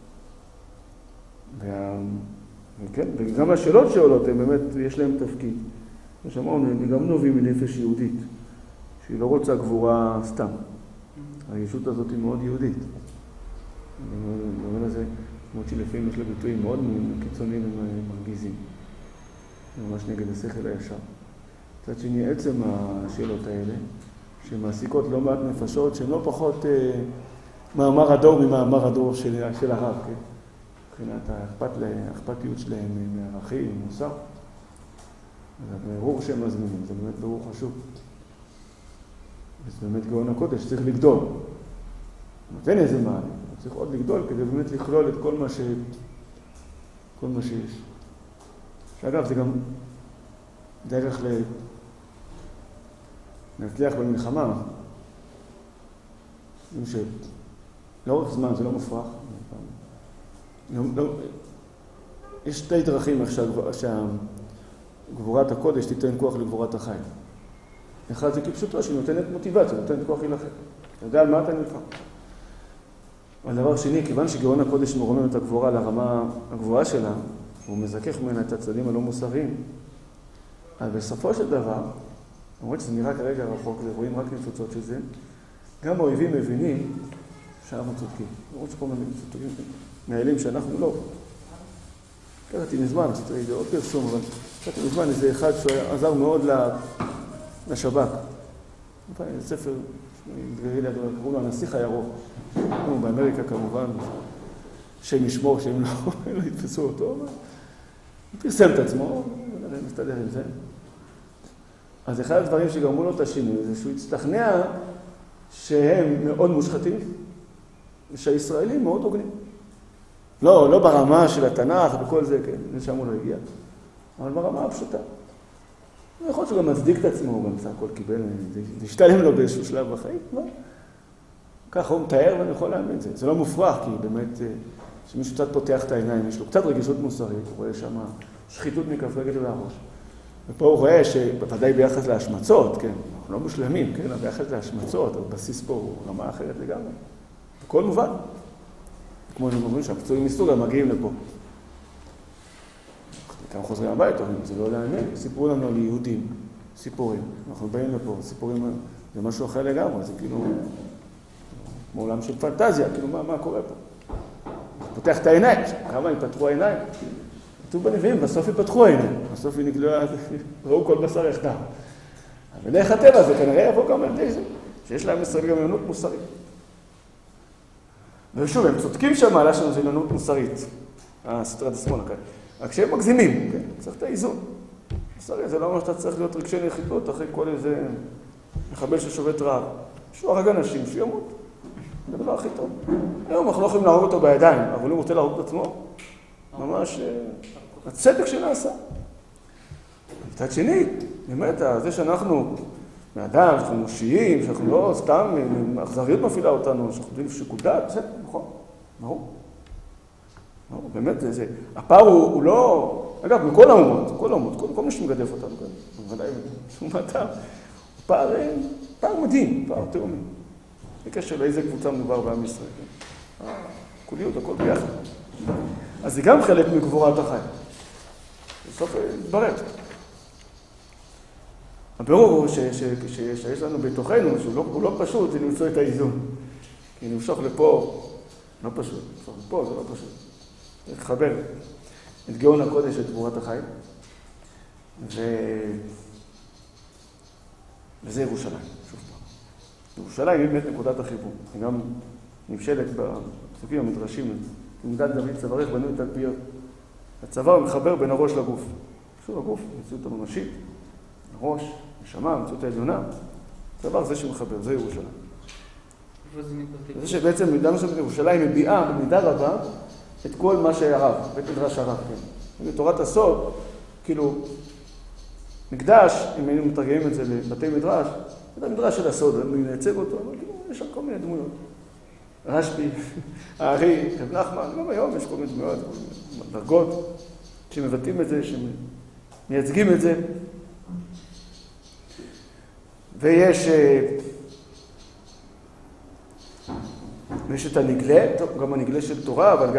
וכן, וגם השאלות שעולות, הן באמת, יש להן תפקיד. ושמענו, הם גם נובעים מנפש יהודית, שהיא לא רוצה גבורה סתם. הישות הזאת היא מאוד יהודית. אני אומר לזה, למרות שלפעמים יש לו ביטויים מאוד קיצוניים ומרגיזים. ממש נגד השכל הישר. מצד שני, עצם השאלות האלה, שמעסיקות לא מעט נפשות, שהן לא פחות מאמר הדור ממאמר הדור של הרב, כן? מבחינת האכפתיות שלהם מערכים, מוסר. זה ברור שהם מזמינים, זה באמת ברור חשוב. וזה באמת גאון הקודש, צריך לגדול. נותן איזה מעלה, צריך עוד לגדול כדי באמת לכלול את כל מה שיש. שאגב, זה גם דרך להצליח במלחמה. לאורך זמן זה לא מופרך. יש שתי דרכים איך שגבורת הקודש תיתן כוח לגבורת החיים. אחד זה כפשוטו שהיא נותנת מוטיבציה, נותנת כוח להילחם. אתה יודע על מה אתה נלחם. אבל דבר שני, כיוון שגאון הקודש מרומם את הגבורה לרמה הגבוהה שלה, הוא מזכך ממנה את הצדדים הלא מוסריים, אבל בסופו של דבר, למרות שזה נראה כרגע רחוק ורואים רק ניצוצות של זה, גם האויבים מבינים שאנחנו צודקים. למרות שכל מיני נעלים שאנחנו לא. קראתי מזמן, זה עוד פרסום, אבל קראתי מזמן איזה אחד שעזר מאוד לשב"כ. זה ספר, קראו לו הנסיך הירוק. הוא באמריקה כמובן, שם ישמור שהם לא יתפסו אותו, אבל הוא פרסם את עצמו, מסתדר עם זה. אז אחד הדברים שגרמו לו את השינוי זה שהוא הצטכנע שהם מאוד מושחתים, ושהישראלים מאוד הוגנים. לא ברמה של התנ"ך וכל זה, כן, לשם הוא לא הגיע, אבל ברמה הפשוטה. יכול להיות שהוא גם מצדיק את עצמו, הוא גם סך הכל קיבל, זה השתלם לו באיזשהו שלב בחיים, לא? ככה הוא מתאר ואני יכול להאמין את זה. זה לא מופרך, כי באמת, שמישהו קצת פותח את העיניים, יש לו קצת רגישות מוסרית, הוא רואה שם שחיתות מכף רגל והראש. ופה הוא רואה שבוודאי ביחס להשמצות, כן, אנחנו לא מושלמים, כן, אבל ביחס להשמצות, הבסיס פה הוא רמה אחרת לגמרי. בכל מובן. כמו שהם אומרים שהפצועים מסוריה מגיעים לפה. כמה חוזרים הביתה, זה לא להאמין, סיפרו לנו על יהודים, סיפורים. אנחנו באים לפה, סיפורים, זה משהו אחר לגמרי, זה כאילו מעולם של פנטזיה, כאילו מה קורה פה? פותח את העיניים, כמה יפתחו העיניים? כתוב בנביאים, בסוף יפתחו העיניים, בסוף ראו כל בשר יחדיו. אבל דרך הטבע זה כנראה יבוא גם על די זה, שיש להם ישראל גם עליונות מוסרית. ושוב, הם צודקים שהמעלה שלנו זה עליונות מוסרית, סתרת השמאל כאן. רק שהם מגזימים, כן? צריך את האיזון. מוסרי, זה לא אומר שאתה צריך להיות רגשי נחיתות אחרי כל איזה מחבל ששובת רעב. שהוא הרג אנשים, שימות. זה הדבר הכי טוב. היום אנחנו לא יכולים להרוג אותו בידיים, אבל הוא רוצה להרוג את עצמו. ממש הצדק שנעשה. מצד שני, באמת, זה שאנחנו מאדם, שאנחנו אנושיים, שאנחנו לא סתם, אכזריות מפעילה אותנו, שאנחנו יודעים שיקול דעת, בסדר, נכון, ברור. באמת, הפער הוא לא, אגב, מכל האומות, כל מי שמגדף אותנו, בוודאי, שום אדם, פער מדהים, פער תאומי. בקשר לאיזה קבוצה מדובר בעם ישראל. כוליות, הכל ביחד. אז זה גם חלק מגבורת החיים. בסוף התברר. הבירור הוא שיש לנו בתוכנו, שהוא לא פשוט, זה למצוא את האיזון. כי נמשוך לפה, לא פשוט, נמשוך לפה, זה לא פשוט. לחבר את גאון הקודש את גבורת החיים, וזה ירושלים, שוב פעם. ירושלים היא באמת נקודת החיבור. היא גם נמשלת בפסוקים המדרשים, עמדת דוד צווארך בנוי תלפיות. הצוואר מחבר בין הראש לגוף. שוב, הגוף, מציאות הממשית, הראש, נשמה, מציאות העליונה. הצוואר זה שמחבר, זה ירושלים. זה שבעצם מידה מסוימת ירושלים מביאה במידה רבה את כל מה שהרב, בית מדרש הרב, כן. בתורת הסוד, כאילו, מקדש, אם היינו מתרגמים את זה לבתי מדרש, זה המדרש של הסוד, אני מייצג אותו, אבל כאילו, יש שם כל מיני דמויות. רשב"י, הארי, רב נחמן, גם היום יש כל מיני דמויות, דרגות, שמבטאים את זה, שמייצגים את זה. ויש את הנגלה, טוב, גם הנגלה של תורה, אבל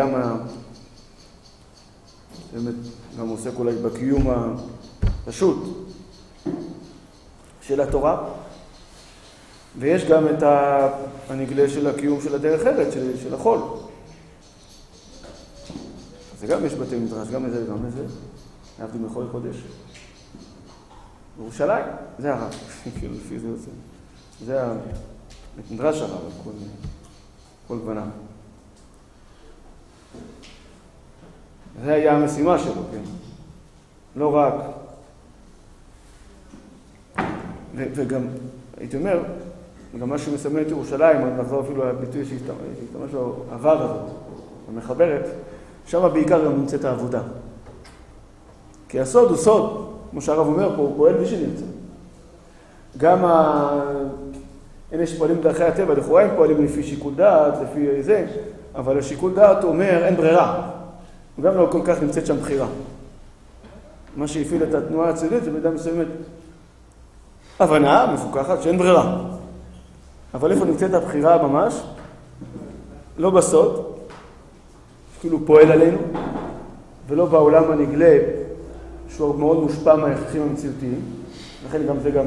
גם עוסק אולי בקיום הפשוט של התורה. ויש גם את הנגלה של הקיום של הדרך ארץ, של החול. זה גם יש בתי מדרש, גם לזה וגם לזה. להבדיל מכל קודש. ירושלים, זה הרב, כאילו לפי זה יוצא. זה המדרש הרב, כל גווניו. זה היה המשימה שלו, כן? לא רק. וגם, הייתי אומר, גם מה שמסמל את ירושלים, אני נחזור אפילו לביטוי שהשתמש לו, הוו הזאת, המחברת, שם בעיקר גם נמצאת העבודה. כי הסוד הוא סוד, כמו שהרב אומר פה, הוא פועל בלי שנרצה. גם אלה שפועלים בדרכי הטבע, לכאורה הם פועלים לפי שיקול דעת, לפי זה, אבל השיקול דעת אומר אין ברירה. וגם לא כל כך נמצאת שם בחירה. מה שהפעיל את התנועה הציונית זה במידה מסוימת הבנה מפוקחת שאין ברירה. אבל איפה נמצאת הבחירה ממש? לא בסוד, כאילו פועל עלינו, ולא בעולם הנגלה, שהוא מאוד מושפע מההכרחים המציאותיים. לכן גם זה גם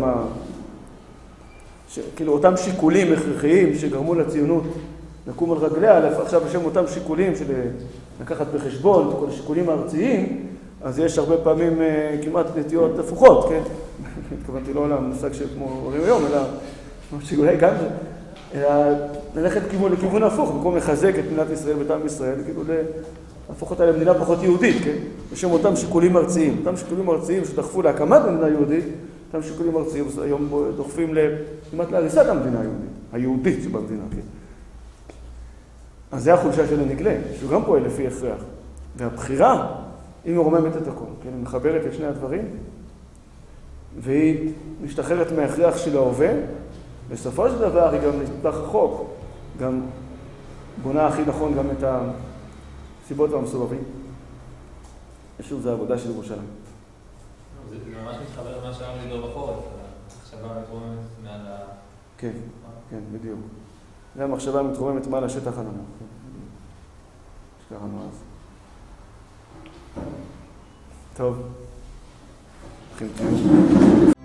כאילו אותם שיקולים הכרחיים שגרמו לציונות לקום על רגליה, עכשיו בשם אותם שיקולים של לקחת בחשבון, כל השיקולים הארציים, אז יש הרבה פעמים כמעט נטיות הפוכות, כן? התכוונתי לא למושג שכמו אומרים היום, אלא שאולי גם ללכת לכיוון הפוך, במקום לחזק את מדינת ישראל ואת עם ישראל, כאילו להפוך אותה למדינה פחות יהודית, כן? בשם אותם שיקולים ארציים. אותם שיקולים ארציים שדחפו להקמת מדינה יהודית, אותם שיקולים ארציים היום דוחפים כמעט להריסת המדינה היהודית שבמדינה, כן? אז זה החולשה של הנגלה, שהוא גם פועל לפי הכרח. והבחירה, היא מרוממת את הכל, כן? היא מחברת את שני הדברים, והיא משתחררת מההכרח של ההווה, בסופו של דבר היא גם נפתח רחוק, גם בונה הכי נכון גם את הסיבות והמסובבים. ושוב, זו העבודה של ירושלים. זה ממש מתחבר למה שאמר לידור בחורף, המחשבה המתרוממת מעל ה... כן, כן, בדיוק. זה המחשבה המתרוממת מעל השטח הנמוך. שקראנו אז. טוב.